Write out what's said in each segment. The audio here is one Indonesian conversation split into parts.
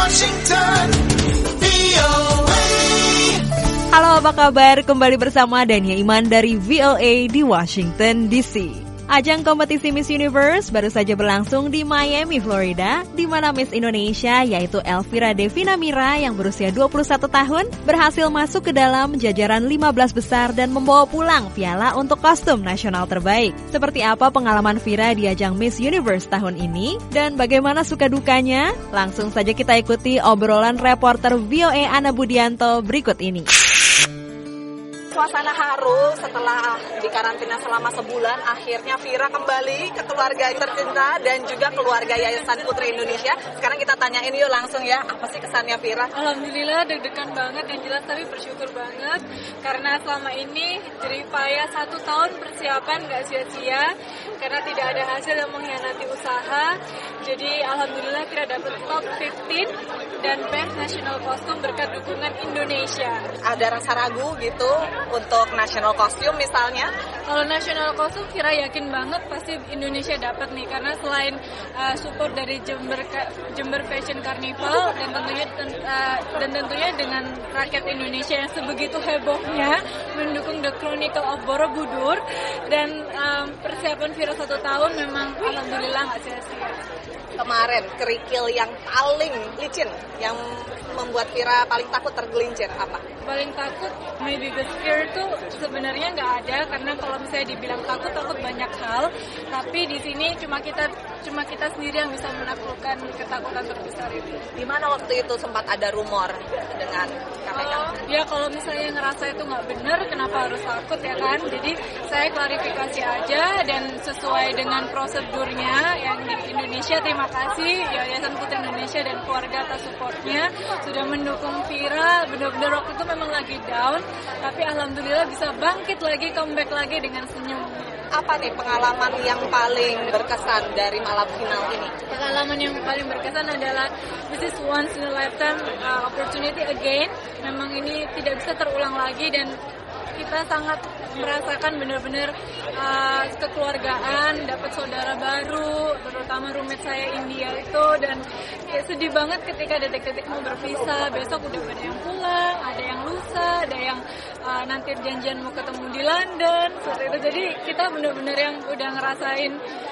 Washington, VOA. Halo, apa kabar? Kembali bersama Dania Iman dari VOA di Washington DC. Ajang kompetisi Miss Universe baru saja berlangsung di Miami, Florida, di mana Miss Indonesia yaitu Elvira Devina Mira yang berusia 21 tahun berhasil masuk ke dalam jajaran 15 besar dan membawa pulang piala untuk kostum nasional terbaik. Seperti apa pengalaman Vira di ajang Miss Universe tahun ini dan bagaimana suka dukanya? Langsung saja kita ikuti obrolan reporter VOA Ana Budianto berikut ini. Suasana haru setelah dikarantina selama sebulan, akhirnya Vira kembali ke keluarga tercinta dan juga keluarga Yayasan Putri Indonesia. Sekarang kita tanyain yuk langsung ya, apa sih kesannya Vira? Alhamdulillah deg-degan banget yang jelas, tapi bersyukur banget karena selama ini jeripaya 1 tahun persiapan gak sia-sia karena tidak ada hasil yang mengkhianati usaha. Jadi alhamdulillah Vira dapat top 15 dan Best National Costume berkat dukungan Indonesia. Ada rasa ragu gitu untuk national costume misalnya? Kalau national costume Vira yakin banget pasti Indonesia dapat nih, karena selain support dari Jember Fashion Carnival dan tentunya dengan rakyat Indonesia yang sebegitu hebohnya mendukung The Chronicle of Borobudur, dan persiapan Vira 1 tahun memang alhamdulillah nggak sia-sia. Kemarin kerikil yang paling licin, yang membuat Vira paling takut tergelincir apa? Paling takut, maybe the fear itu sebenarnya nggak ada, karena kalau misalnya dibilang takut banyak hal, tapi di sini cuma kita sendiri yang bisa menaklukkan ketakutan terbesar itu. Di mana waktu itu sempat ada rumor dengan KPK? Ya kalau misalnya ngerasa itu nggak benar, kenapa harus takut ya kan? Jadi saya klarifikasi aja dan sesuai dengan prosedurnya yang di Indonesia. Terima kasih Yayasan Putri Indonesia dan keluarga atas supportnya sudah mendukung Vira. Benar-benar waktu itu memang lagi down, tapi alhamdulillah bisa bangkit lagi, comeback lagi dengan senyum. Apa nih pengalaman yang paling berkesan dari malam final ini? Pengalaman yang paling berkesan adalah this is once in a lifetime opportunity again. Memang ini tidak bisa terulang lagi dan kita sangat merasakan benar-benar kekeluargaan, dapat saudara baru, terutama roommate saya India itu, dan sedih banget ketika detik-detik mau berpisah. Besok udah ada yang pulang, ada yang lusa, ada yang nanti janjian mau ketemu di London, seperti itu. Jadi kita benar-benar yang udah ngerasain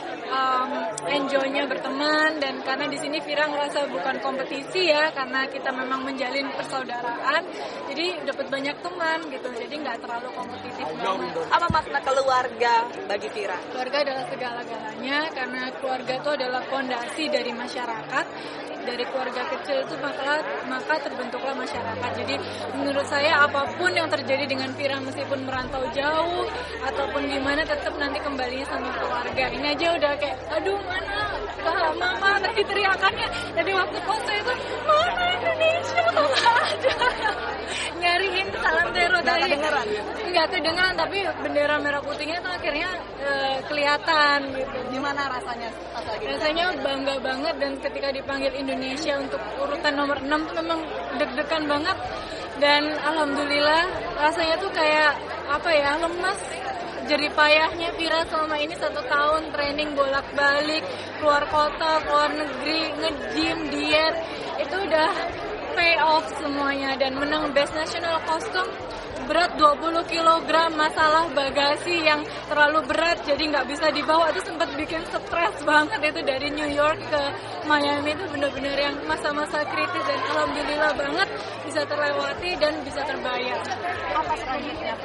enjoy-nya berteman, dan karena di sini Vira ngerasa bukan kompetisi ya, karena kita memang menjalin persaudaraan, jadi dapat banyak teman gitu, jadi nggak terlalu kompetitif banget. Apa makna keluarga bagi Vira? Keluarga adalah segala-galanya, karena keluarga itu adalah fondasi dari masyarakat. Dari keluarga kecil itu maka terbentuklah masyarakat. Jadi menurut saya apapun yang terjadi dengan Vira, meskipun merantau jauh ataupun gimana, tetap nanti kembalinya sama keluarga. Ini aja udah kayak aduh mana mama tadi teriakannya dari waktu foto itu, mana Indonesia kok nggak ada, nyariin salam tero dari nggak kedengeran, tapi bendera merah putihnya tuh akhirnya kelihatan gitu. Gimana rasanya? Rasanya bangga banget, dan ketika dipanggil Indonesia untuk urutan nomor 6 tuh memang deg-degan banget, dan alhamdulillah rasanya tuh kayak apa ya, lemas. Jeripayahnya Vira selama ini 1 tahun training bolak-balik, keluar kota, keluar negeri, nge-gym, diet, itu udah pay off semuanya, dan menang Best National Costume. Berat 20 kg, masalah bagasi yang terlalu berat jadi nggak bisa dibawa, itu sempat bikin stres banget. Itu dari New York ke Miami itu benar-benar yang masa-masa kritis, dan alhamdulillah banget bisa terlewati dan bisa terbayar. Apa selanjutnya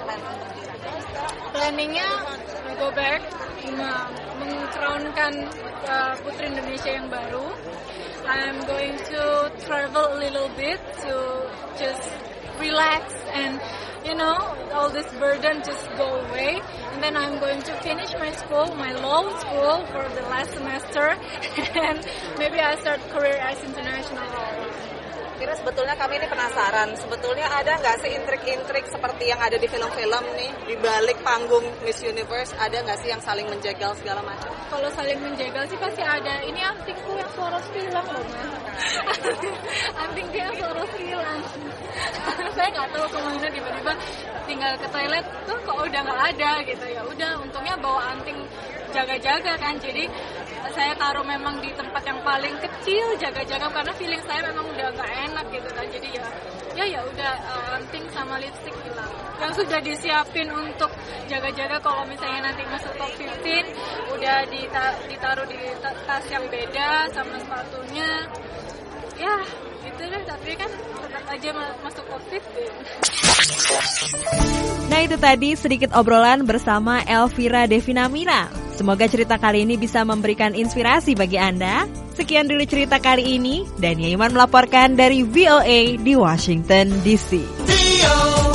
Planningnya go back, mengcrownkan Putri Indonesia yang baru. I'm going to travel a little bit to just relax and all this burden just go away, and then I'm going to finish my school, my law school for the last semester, and maybe I start career as international lawyer. Kira sebetulnya kami ini penasaran, sebetulnya ada nggak sih intrik-intrik seperti yang ada di film-film nih, di balik panggung Miss Universe, ada nggak sih yang saling menjegal segala macam? Kalau saling menjegal sih pasti ada. Ini antingku yang Soros hilang loh, Mas. Antingku yang Soros hilang. Saya nggak tahu kemana, tiba-tiba tinggal ke toilet tuh kok udah nggak ada gitu. Ya udah, untungnya bawa anting jaga-jaga kan, jadi saya taruh memang di tempat yang paling kecil, jaga-jaga karena feeling saya memang udah nggak enak gitu kan. Jadi ya udah anting sama lipstick hilang. Yang sudah disiapin untuk jaga-jaga kalau misalnya nanti masuk top 15 udah ditaruh di tas yang beda sama sepatunya. Ya gitu deh, tapi kan tetap aja masuk top 15. Nah itu tadi sedikit obrolan bersama Elvira Devinamira. Semoga cerita kali ini bisa memberikan inspirasi bagi Anda. Sekian dulu cerita kali ini. Dania Iman melaporkan dari VOA di Washington DC. VOA.